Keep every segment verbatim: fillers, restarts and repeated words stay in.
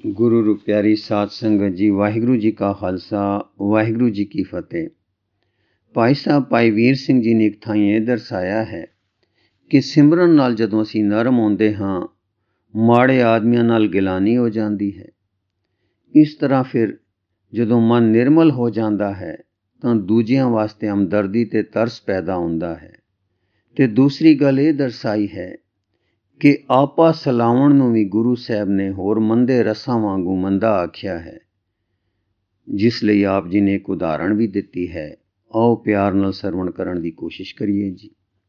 ਗੁਰੂ ਰੂ ਪਿਆਰੀ ਸਾਧ ਸੰਗਤ ਜੀ, ਵਾਹਿਗੁਰੂ ਜੀ ਕਾ ਖਾਲਸਾ, ਵਾਹਿਗੁਰੂ ਜੀ ਕੀ ਫਤਿਹ। ਭਾਈ ਸਾਹਿਬ ਭਾਈ ਵੀਰ ਸਿੰਘ ਜੀ ਨੇ ਇੱਕ ਥਾਂ ਇਹ ਦਰਸਾਇਆ ਹੈ ਕਿ ਸਿਮਰਨ ਨਾਲ ਜਦੋਂ ਅਸੀਂ ਨਰਮ ਹੁੰਦੇ ਹਾਂ, ਮਾੜੇ ਆਦਮੀਆਂ ਨਾਲ ਗਿਲਾਨੀ ਹੋ ਜਾਂਦੀ ਹੈ। ਇਸ ਤਰ੍ਹਾਂ ਫਿਰ ਜਦੋਂ ਮਨ ਨਿਰਮਲ ਹੋ ਜਾਂਦਾ ਹੈ ਤਾਂ ਦੂਜਿਆਂ ਵਾਸਤੇ ਹਮਦਰਦੀ ਤੇ ਤਰਸ ਪੈਦਾ ਹੁੰਦਾ ਹੈ। ਤੇ ਦੂਸਰੀ ਗੱਲ ਇਹ ਦਰਸਾਈ ਹੈ ਕਿ ਆਪਾ ਸਲਾਵਣ ਨੂੰ ਵੀ ਗੁਰੂ ਸਾਹਿਬ ਨੇ ਹੋਰ ਮੰਦੇ ਰਸਾਂ ਵਾਂਗੂ ਮੰਦਾ ਆਖਿਆ ਹੈ, ਜਿਸ ਲਈ ਆਪ ਜੀ ਨੇ ਇੱਕ ਉਦਾਹਰਣ ਵੀ ਦਿੱਤੀ ਹੈ। ਆਓ ਪਿਆਰ ਨਾਲ ਸਰਵਣ ਕਰਨ ਦੀ ਕੋਸ਼ਿਸ਼ ਕਰੀਏ ਜੀ।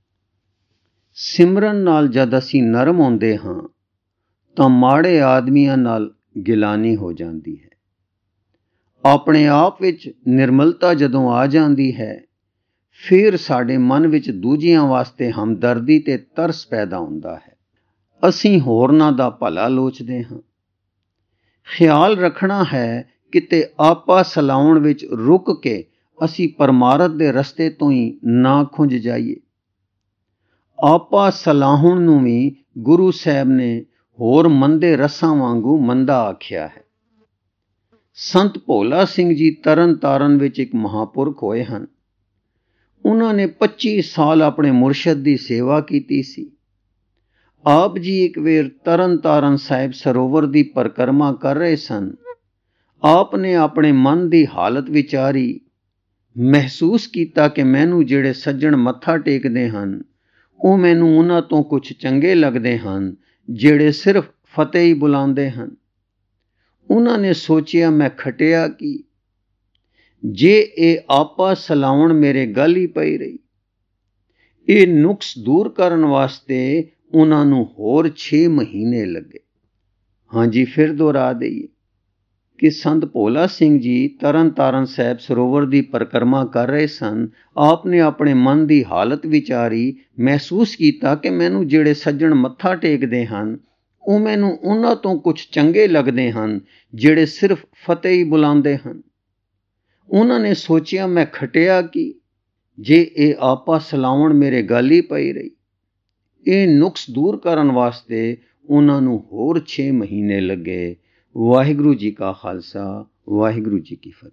ਸਿਮਰਨ ਨਾਲ ਜਦ ਅਸੀਂ ਨਰਮ ਹੁੰਦੇ ਹਾਂ ਤਾਂ ਮਾੜੇ ਆਦਮੀਆਂ ਨਾਲ ਗਿਲਾਨੀ ਹੋ ਜਾਂਦੀ ਹੈ। ਆਪਣੇ ਆਪ ਵਿੱਚ ਨਿਰਮਲਤਾ ਜਦੋਂ ਆ ਜਾਂਦੀ ਹੈ, ਫਿਰ ਸਾਡੇ ਮਨ ਵਿੱਚ ਦੂਜਿਆਂ ਵਾਸਤੇ ਹਮਦਰਦੀ ਤੇ ਤਰਸ ਪੈਦਾ ਹੁੰਦਾ ਹੈ। ਅਸੀਂ ਹੋਰਨਾਂ ਦਾ ਭਲਾ ਲੋਚਦੇ ਹਾਂ। ਖਿਆਲ ਰੱਖਣਾ ਹੈ ਕਿਤੇ ਆਪਾ ਸਲਾਉਣ ਵਿੱਚ ਰੁਕ ਕੇ ਅਸੀਂ ਪਰਮਾਰਥ ਦੇ ਰਸਤੇ ਤੋਂ ਹੀ ਨਾ ਖੁੰਝ ਜਾਈਏ। ਆਪਾ ਸਲਾਹੁਣ ਨੂੰ ਵੀ ਗੁਰੂ ਸਾਹਿਬ ਨੇ ਹੋਰ ਮੰਦੇ ਰਸਾਂ ਵਾਂਗੂ ਮੰਦਾ ਆਖਿਆ ਹੈ। ਸੰਤ ਭੋਲਾ ਸਿੰਘ ਜੀ ਤਰਨ ਤਾਰਨ ਵਿੱਚ ਇੱਕ ਮਹਾਂਪੁਰਖ ਹੋਏ ਹਨ। ਉਹਨਾਂ ਨੇ ਪੱਚੀ ਸਾਲ ਆਪਣੇ ਮੁਰਸ਼ਦ ਦੀ ਸੇਵਾ ਕੀਤੀ ਸੀ। ਆਪ ਜੀ ਇੱਕ ਵੇਰ ਤਰਨ ਤਾਰਨ ਸਾਹਿਬ ਸਰੋਵਰ ਦੀ ਪਰਿਕਰਮਾ ਕਰ ਰਹੇ ਸਨ। ਆਪ ਨੇ ਆਪਣੇ ਮਨ ਦੀ ਹਾਲਤ ਵਿਚਾਰੀ, ਮਹਿਸੂਸ ਕੀਤਾ ਕਿ ਮੈਨੂੰ ਜਿਹੜੇ ਸੱਜਣ ਮੱਥਾ ਟੇਕਦੇ ਹਨ, ਉਹ ਮੈਨੂੰ ਉਹਨਾਂ ਤੋਂ ਕੁਝ ਚੰਗੇ ਲੱਗਦੇ ਹਨ ਜਿਹੜੇ ਸਿਰਫ ਫਤਿਹ ਹੀ ਬੁਲਾਉਂਦੇ ਹਨ। ਉਹਨਾਂ ਨੇ ਸੋਚਿਆ, ਮੈਂ ਖਟਿਆ ਕੀ, ਜੇ ਇਹ ਆਪਾ ਸਲਾਉਣ ਮੇਰੇ ਗਲ ਹੀ ਪਈ ਰਹੀ। ਇਹ ਨੁਕਸ ਦੂਰ ਕਰਨ ਵਾਸਤੇ ਉਹਨਾਂ ਨੂੰ ਹੋਰ ਛੇ ਮਹੀਨੇ ਲੱਗੇ। ਹਾਂਜੀ, ਫਿਰ ਦੁਹਰਾ ਦਈਏ ਕਿ ਸੰਤ ਭੋਲਾ ਸਿੰਘ ਜੀ ਤਰਨ ਤਾਰਨ ਸਾਹਿਬ ਸਰੋਵਰ ਦੀ ਪਰਿਕਰਮਾ ਕਰ ਰਹੇ ਸਨ। ਆਪ ਨੇ ਆਪਣੇ ਮਨ ਦੀ ਹਾਲਤ ਵਿਚਾਰੀ, ਮਹਿਸੂਸ ਕੀਤਾ ਕਿ ਮੈਨੂੰ ਜਿਹੜੇ ਸੱਜਣ ਮੱਥਾ ਟੇਕਦੇ ਹਨ, ਉਹ ਮੈਨੂੰ ਉਹਨਾਂ ਤੋਂ ਕੁਝ ਚੰਗੇ ਲੱਗਦੇ ਹਨ ਜਿਹੜੇ ਸਿਰਫ ਫਤਿਹ ਹੀ ਬੁਲਾਉਂਦੇ ਹਨ। ਉਹਨਾਂ ਨੇ ਸੋਚਿਆ, ਮੈਂ ਖਟਿਆ ਕੀ, ਜੇ ਇਹ ਆਪਾ ਸਲਾਉਣ ਮੇਰੇ ਗਲ ਹੀ ਪਈ ਰਹੀ। ਇਹ ਨੁਕਸ ਦੂਰ ਕਰਨ ਵਾਸਤੇ ਉਹਨਾਂ ਨੂੰ ਹੋਰ ਛੇ ਮਹੀਨੇ ਲੱਗੇ। ਵਾਹਿਗੁਰੂ ਜੀ ਕਾ ਖਾਲਸਾ, ਵਾਹਿਗੁਰੂ ਜੀ ਕੀ ਫਤਿਹ।